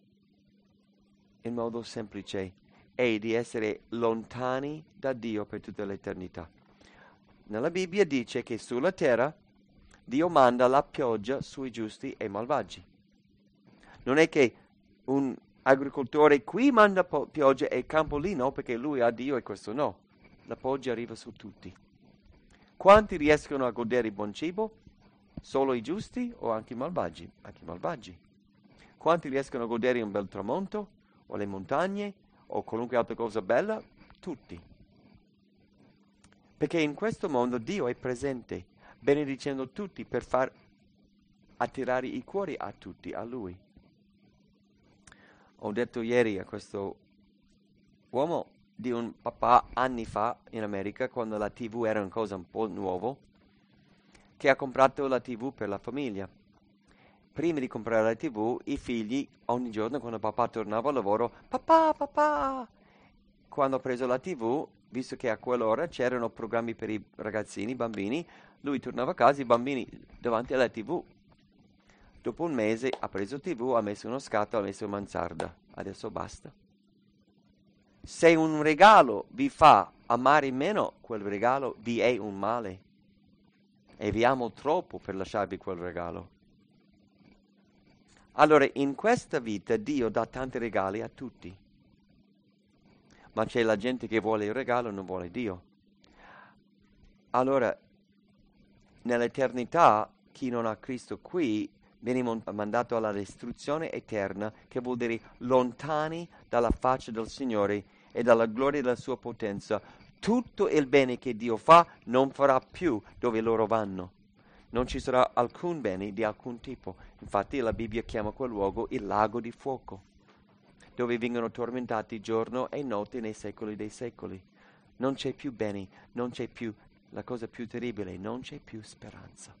S2: in modo semplice, è di essere lontani da Dio per tutta l'eternità. Nella Bibbia dice che sulla terra Dio manda la pioggia sui giusti e malvagi. Non è che un agricoltore qui manda pioggia e il campo lì no, perché lui ha Dio e questo no. La pioggia arriva su tutti. Quanti riescono a godere il buon cibo? Solo i giusti o anche i malvagi? Anche i malvagi. Quanti riescono a godere un bel tramonto? O le montagne? O qualunque altra cosa bella? Tutti. Perché in questo mondo Dio è presente, benedicendo tutti per far attirare i cuori a tutti, a Lui. Ho detto ieri a questo uomo di un papà anni fa in America, quando la TV era una cosa un po' nuova, che ha comprato la TV per la famiglia. Prima di comprare la TV, i figli ogni giorno quando papà tornava al lavoro, papà! Quando ha preso la TV, visto che a quell'ora c'erano programmi per i ragazzini, i bambini, lui tornava a casa, i bambini davanti alla TV. Dopo un mese ha preso TV, ha messo uno scatto, ha messo in mansarda. Adesso basta. Se un regalo vi fa amare meno quel regalo, vi è un male. E vi amo troppo per lasciarvi quel regalo. Allora, in questa vita Dio dà tanti regali a tutti. Ma c'è la gente che vuole il regalo e non vuole Dio. Allora, nell'eternità, chi non ha Cristo qui viene mandato alla distruzione eterna, che vuol dire lontani dalla faccia del Signore e dalla gloria della sua potenza. Tutto il bene che Dio fa non farà più dove loro vanno. Non ci sarà alcun bene di alcun tipo. Infatti la Bibbia chiama quel luogo il lago di fuoco, dove vengono tormentati giorno e notte nei secoli dei secoli. Non c'è più bene, non c'è più la cosa più terribile, non c'è più speranza.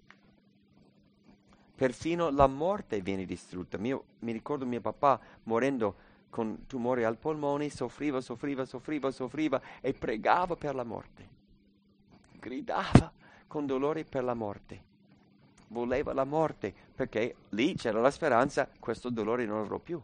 S2: Perfino la morte viene distrutta. Mi ricordo mio papà morendo con tumori al polmone, soffriva e pregava per la morte. Gridava con dolore per la morte. Voleva la morte perché lì c'era la speranza, questo dolore non avrò più.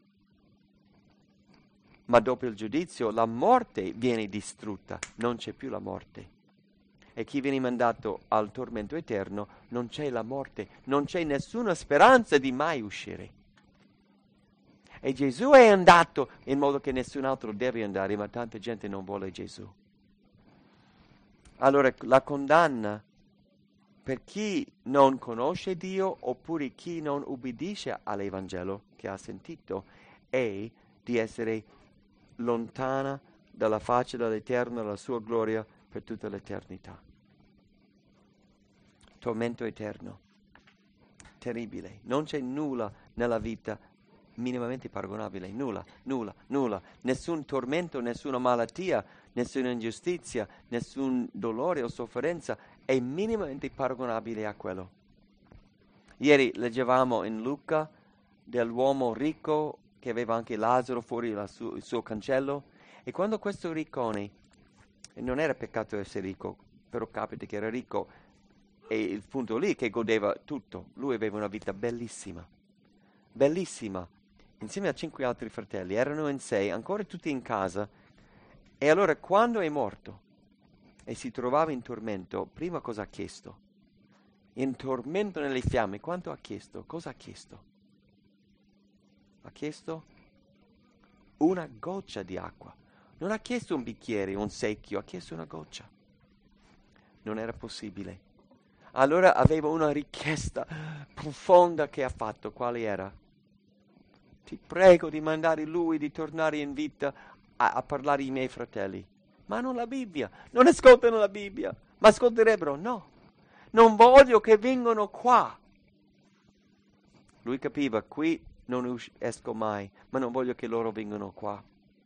S2: Ma dopo il giudizio la morte viene distrutta, non c'è più la morte. E chi viene mandato al tormento eterno non c'è la morte, non c'è nessuna speranza di mai uscire. E Gesù è andato in modo che nessun altro deve andare, ma tanta gente non vuole Gesù. Allora la condanna per chi non conosce Dio oppure chi non ubbidisce all'Evangelo che ha sentito è di essere lontana dalla faccia dell'Eterno, dalla sua gloria per tutta l'eternità. Tormento eterno, terribile. Non c'è nulla nella vita minimamente paragonabile, nulla. Nessun tormento, nessuna malattia, nessuna ingiustizia, nessun dolore o sofferenza è minimamente paragonabile a quello. Ieri leggevamo in Luca dell'uomo ricco che aveva anche Lazzaro fuori il suo cancello, e quando questo riccone, e non era peccato essere ricco, però capita che era ricco, e il punto lì che godeva tutto, lui aveva una vita bellissima, insieme a 5 altri fratelli, erano in 6, ancora tutti in casa, e allora quando è morto e si trovava in tormento, prima cosa ha chiesto? In tormento nelle fiamme, quanto ha chiesto? Cosa ha chiesto? Ha chiesto una goccia di acqua. Non ha chiesto un bicchiere, un secchio, ha chiesto una goccia. Non era possibile. Allora aveva una richiesta profonda che ha fatto. Quale era? Ti prego di mandare lui, di tornare in vita a parlare ai miei fratelli. Ma non la Bibbia. Non ascoltano la Bibbia. Ma ascolterebbero? No. Non voglio che vengano qua. Lui capiva, qui non esco mai, ma non voglio che loro vengano qua.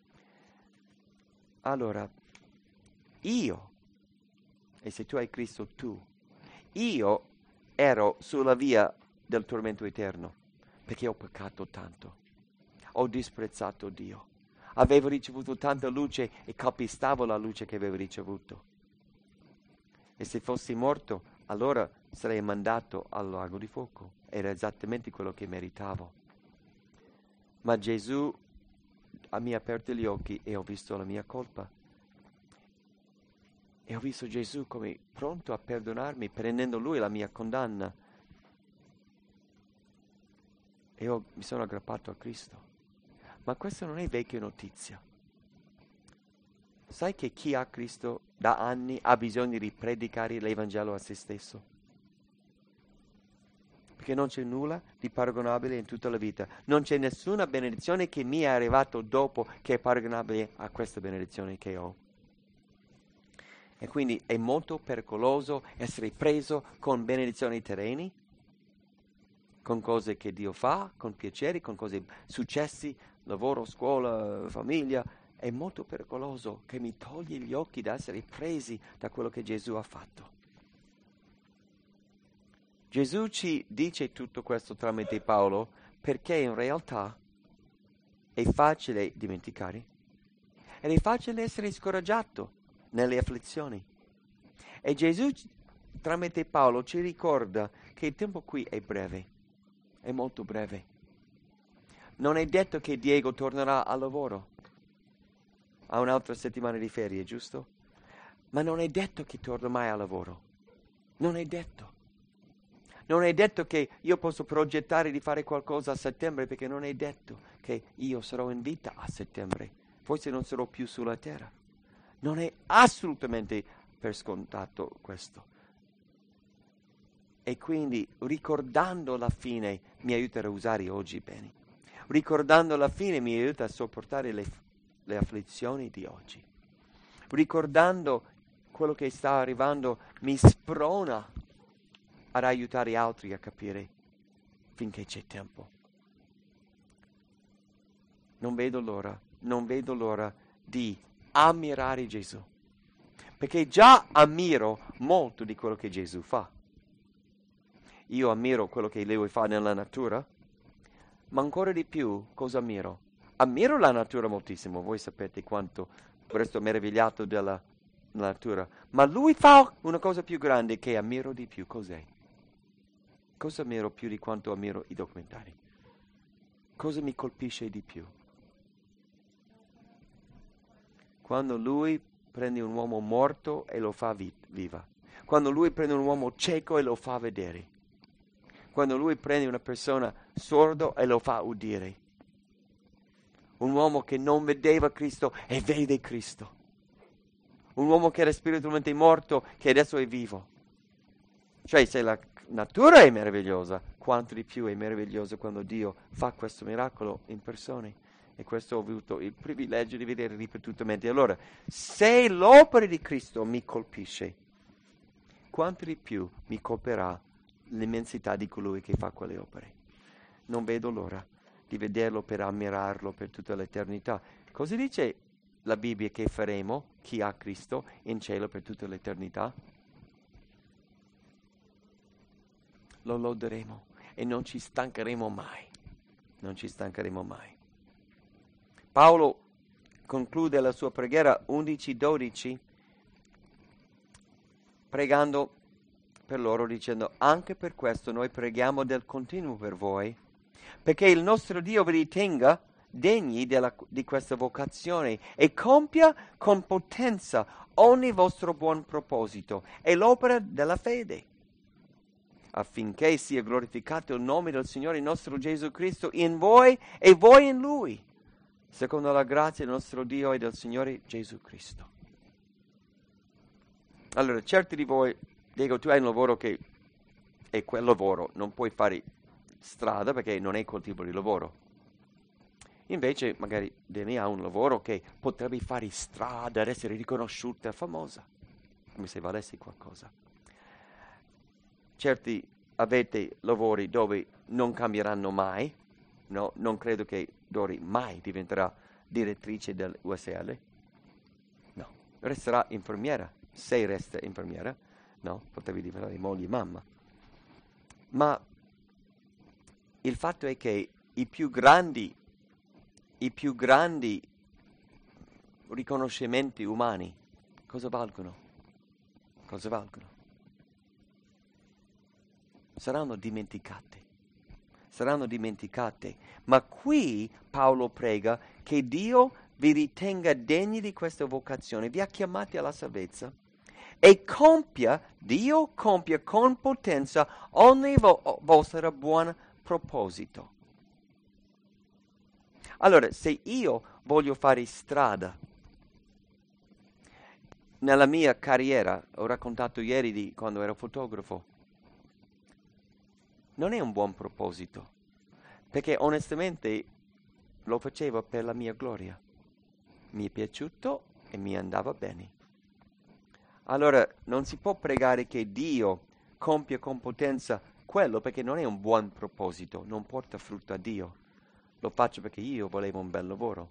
S2: Allora, io, e se tu hai Cristo tu, io ero sulla via del tormento eterno, perché ho peccato tanto, ho disprezzato Dio, avevo ricevuto tanta luce e calpestavo la luce che avevo ricevuto. E se fossi morto, allora sarei mandato al lago di fuoco. Era esattamente quello che meritavo. Ma Gesù mi ha aperto gli occhi e ho visto la mia colpa. E ho visto Gesù come pronto a perdonarmi, prendendo lui la mia condanna. E mi sono aggrappato a Cristo. Ma questa non è vecchia notizia. Sai che chi ha Cristo da anni ha bisogno di predicare l'Evangelo a se stesso? Perché non c'è nulla di paragonabile in tutta la vita. Non c'è nessuna benedizione che mi è arrivato dopo che è paragonabile a questa benedizione che ho. E quindi è molto pericoloso essere preso con benedizioni terreni, con cose che Dio fa, con piaceri, con cose, successi, lavoro, scuola, famiglia. È molto pericoloso che mi toglie gli occhi da essere presi da quello che Gesù ha fatto. Gesù ci dice tutto questo tramite Paolo perché in realtà è facile dimenticare ed è facile essere scoraggiato nelle afflizioni. E Gesù tramite Paolo ci ricorda che il tempo qui è breve, è molto breve. Non è detto che Diego tornerà al lavoro, ha un'altra settimana di ferie, giusto? Ma non è detto che torna mai al lavoro. Non è detto. Non è detto che io posso progettare di fare qualcosa a settembre, perché non è detto che io sarò in vita a settembre. Forse non sarò più sulla terra. Non è assolutamente per scontato questo. E quindi ricordando la fine mi aiuta a usare oggi bene. Ricordando la fine mi aiuta a sopportare le afflizioni di oggi. Ricordando quello che sta arrivando mi sprona ad aiutare altri a capire finché c'è tempo. Non vedo l'ora di ammirare Gesù, perché già ammiro molto di quello che Gesù fa. Io ammiro quello che lui fa nella natura, ma ancora di più cosa ammiro? Ammiro la natura moltissimo, voi sapete quanto resto meravigliato della natura, ma lui fa una cosa più grande che ammiro di più. Cos'è? Cosa ammiro più di quanto ammiro i documentari? Cosa mi colpisce di più? Quando lui prende un uomo morto e lo fa viva. Quando lui prende un uomo cieco e lo fa vedere. Quando lui prende una persona sordo e lo fa udire. Un uomo che non vedeva Cristo e vede Cristo. Un uomo che era spiritualmente morto che adesso è vivo. Cioè, se la natura è meravigliosa, quanto di più è meraviglioso quando Dio fa questo miracolo in persone. E questo ho avuto il privilegio di vedere ripetutamente. Allora, se l'opera di Cristo mi colpisce, quanto di più mi colpirà l'immensità di colui che fa quelle opere. Non vedo l'ora di vederlo per ammirarlo per tutta l'eternità. Cosa dice la Bibbia che faremo, chi ha Cristo, in cielo per tutta l'eternità? Lo loderemo e non ci stancheremo mai. Non ci stancheremo mai. Paolo conclude la sua preghiera 11:12 pregando per loro dicendo: anche per questo noi preghiamo del continuo per voi, perché il nostro Dio vi ritenga degni di questa vocazione e compia con potenza ogni vostro buon proposito e l'opera della fede, affinché sia glorificato il nome del Signore nostro Gesù Cristo in voi e voi in Lui, secondo la grazia del nostro Dio e del Signore Gesù Cristo. Allora, certi di voi, dico, tu hai un lavoro che è quel lavoro, non puoi fare strada perché non è quel tipo di lavoro. Invece, magari Dani ha un lavoro che potrebbe fare strada, essere riconosciuta, famosa, come se valesse qualcosa. Certi avete lavori dove non cambieranno mai, no? Non credo che Dori mai diventerà direttrice dell'USL, no, resterà infermiera, se resta infermiera, no, potevi diventare moglie e mamma. Ma il fatto è che i più grandi riconoscimenti umani cosa valgono? Cosa valgono? Saranno dimenticate. Ma qui Paolo prega che Dio vi ritenga degni di questa vocazione, vi ha chiamati alla salvezza e Dio compia con potenza ogni vostro buon proposito. Allora, se io voglio fare strada nella mia carriera, ho raccontato ieri di quando ero fotografo, non è un buon proposito, perché onestamente lo facevo per la mia gloria. Mi è piaciuto e mi andava bene. Allora non si può pregare che Dio compia con potenza quello, perché non è un buon proposito, non porta frutto a Dio. Lo faccio perché io volevo un bel lavoro.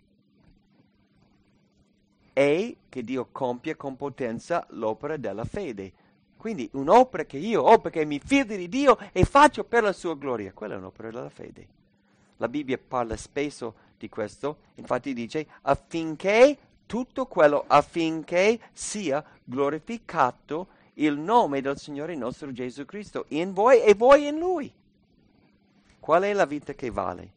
S2: E che Dio compia con potenza l'opera della fede. Quindi un'opera che io ho perché mi fido di Dio e faccio per la sua gloria. Quella è un'opera della fede. La Bibbia parla spesso di questo, infatti dice affinché sia glorificato il nome del Signore nostro Gesù Cristo in voi e voi in Lui. Qual è la vita che vale?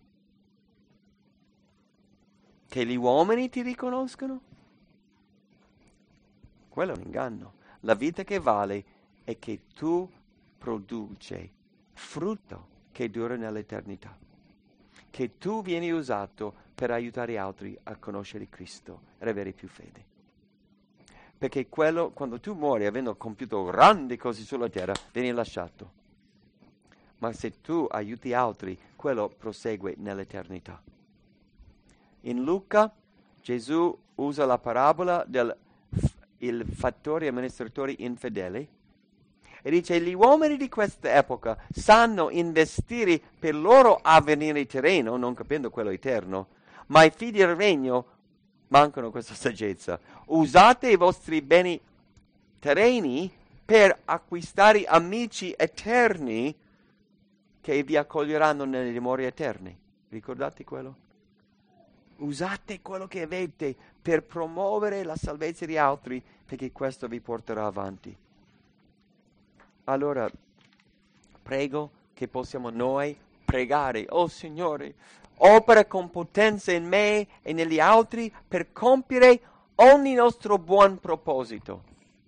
S2: Che gli uomini ti riconoscono? Quello è un inganno. La vita che vale è che tu produci frutto che dura nell'eternità. Che tu vieni usato per aiutare altri a conoscere Cristo e avere più fede. Perché quello, quando tu muori avendo compiuto grandi cose sulla terra, vieni lasciato. Ma se tu aiuti altri, quello prosegue nell'eternità. In Luca, Gesù usa la parabola del fattore amministratore infedele e dice: gli uomini di questa epoca sanno investire per loro avvenire terreno, non capendo quello eterno, ma i figli del regno mancano questa saggezza. Usate i vostri beni terreni per acquistare amici eterni che vi accoglieranno nelle dimore eterne. Ricordate quello? Usate quello che avete per promuovere la salvezza di altri, perché questo vi porterà avanti. Allora, prego che possiamo noi pregare: oh Signore, opera con potenza in me e negli altri per compiere ogni nostro buon proposito.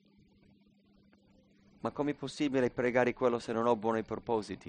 S2: Ma com'è possibile pregare quello se non ho buoni propositi?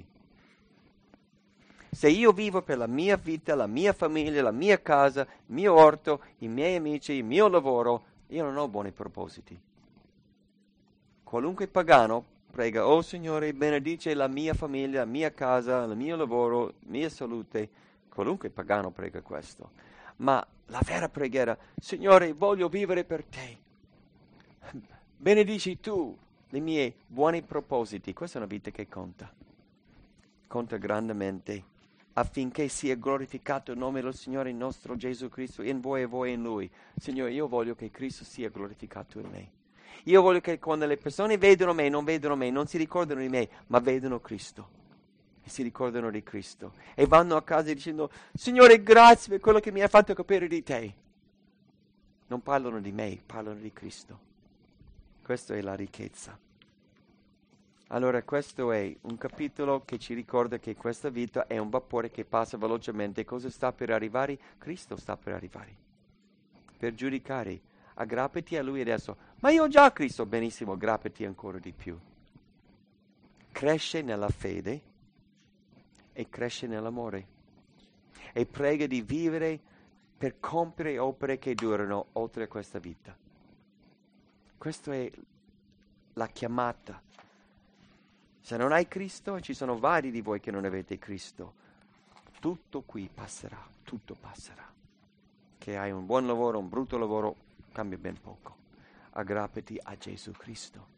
S2: Se io vivo per la mia vita, la mia famiglia, la mia casa, il mio orto, i miei amici, il mio lavoro, io non ho buoni propositi. Qualunque pagano prega: oh Signore, benedice la mia famiglia, la mia casa, il mio lavoro, la mia salute. Qualunque pagano prega questo. Ma la vera preghiera: Signore, voglio vivere per te. Benedici tu i miei buoni propositi. Questa è una vita che conta. Conta grandemente, affinché sia glorificato il nome del Signore nostro Gesù Cristo in voi e voi in Lui. Signore, io voglio che Cristo sia glorificato in me. Io voglio che quando le persone vedono me, non si ricordano di me, ma vedono Cristo. E si ricordano di Cristo. E vanno a casa dicendo: Signore, grazie per quello che mi hai fatto capire di te. Non parlano di me, parlano di Cristo. Questa è la ricchezza. Allora, questo è un capitolo che ci ricorda che questa vita è un vapore che passa velocemente. Cosa sta per arrivare? Cristo sta per arrivare. Per giudicare. Aggrappati a Lui adesso. Ma io ho già Cristo. Benissimo, aggrappati ancora di più. Cresce nella fede e cresce nell'amore. E prega di vivere per compiere opere che durano oltre questa vita. Questa è la chiamata. Se non hai Cristo, ci sono vari di voi che non avete Cristo, tutto qui passerà, tutto passerà. Che hai un buon lavoro, un brutto lavoro, cambia ben poco. Aggrappati a Gesù Cristo.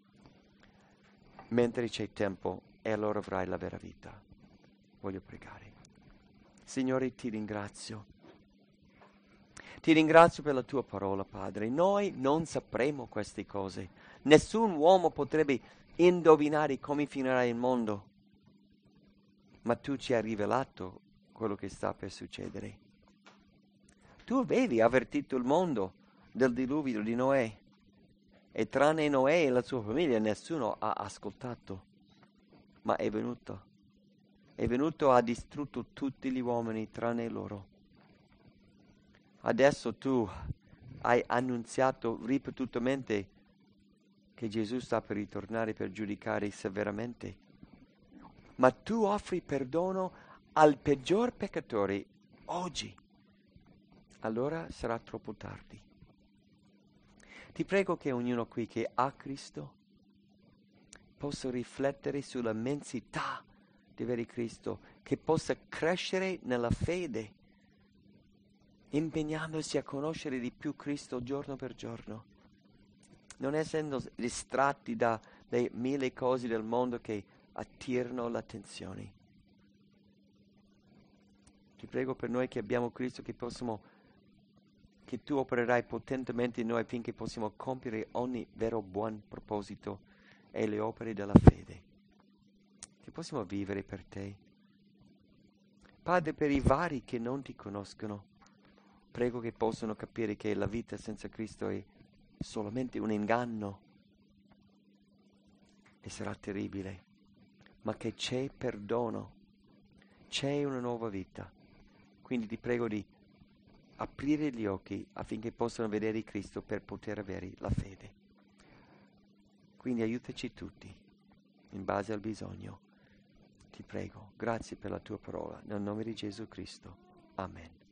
S2: Mentre c'è tempo, e allora avrai la vera vita. Voglio pregare. Signore, ti ringrazio. Ti ringrazio per la tua parola, Padre. Noi non sapremo queste cose. Nessun uomo potrebbe indovinare come finirà il mondo, ma tu ci hai rivelato quello che sta per succedere. Tu avevi avvertito il mondo del diluvio di Noè, e tranne Noè e la sua famiglia nessuno ha ascoltato, ma è venuto a distrutto tutti gli uomini tranne loro. Adesso tu hai annunziato ripetutamente che Gesù sta per ritornare per giudicare severamente. Ma tu offri perdono al peggior peccatore oggi. Allora sarà troppo tardi. Ti prego che ognuno qui che ha Cristo possa riflettere sulla immensità di avere Cristo, che possa crescere nella fede, impegnandosi a conoscere di più Cristo giorno per giorno. Non essendo distratti dalle mille cose del mondo che attirano l'attenzione. Ti prego per noi che abbiamo Cristo, che tu opererai potentemente in noi affinché possiamo compiere ogni vero buon proposito e le opere della fede. Che possiamo vivere per te. Padre, per i vari che non ti conoscono, prego che possano capire che la vita senza Cristo è solamente un inganno e sarà terribile, ma che c'è perdono, c'è una nuova vita. Quindi ti prego di aprire gli occhi affinché possano vedere Cristo per poter avere la fede. Quindi aiutaci tutti in base al bisogno. Ti prego, grazie per la tua parola, nel nome di Gesù Cristo. Amen.